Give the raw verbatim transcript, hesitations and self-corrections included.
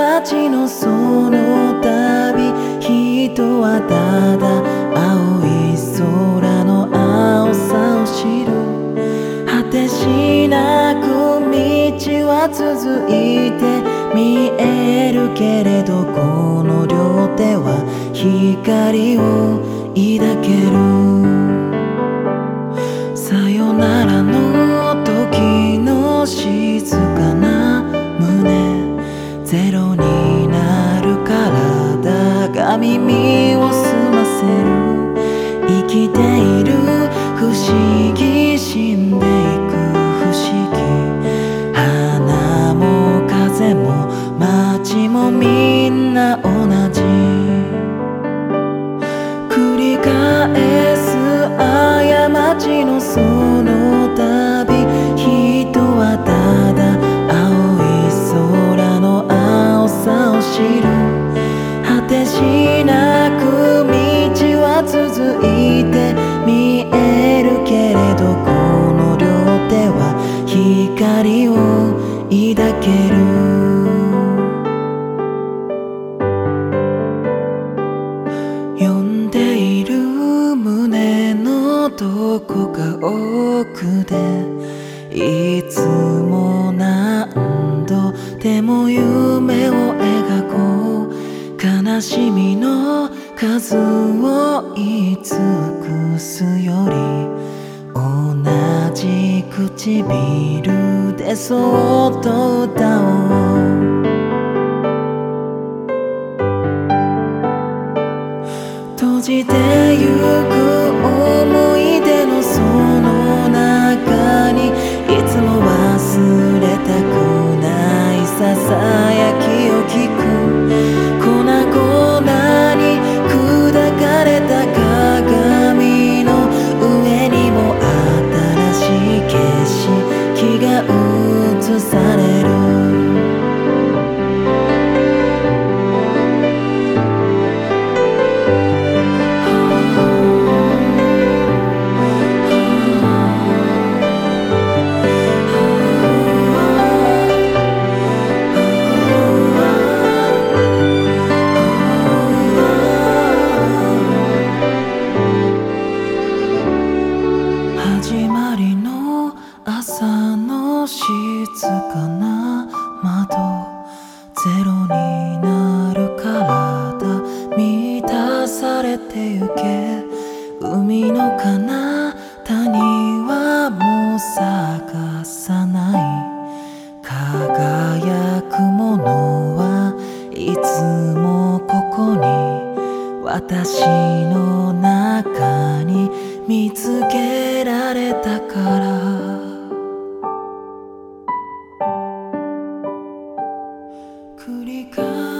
街のその旅、人はただ青い空の青さを知る。果てしなく道は続いて見えるけれど、この両手は光を抱ける。さよならの時の静かな胸、ゼロになる体が耳を澄ませる。生きている不思議、死んでいく不思議。花も風も街もみんな同じ。繰り返す過ちのその旅、人はただ青い空の青さを知る。果てしなく道は続いて見えるけれど、この両手は光を抱ける。読んでいる胸のどこか奥で、いつも何度でも夢を描こう。悲しみの数を言い尽くすより、同じ唇でそっと歌おう。閉じてゆく思い出のその中に、いつも忘れたくないささやきを聞く。粉々に砕かれた鏡の上にも新しい景色が映される。始まりの朝の静かな窓、ゼロになる体満たされてゆけ。海の彼方にはもう探さない。輝くものはいつもここに、私の中に見つけられたから。繰り返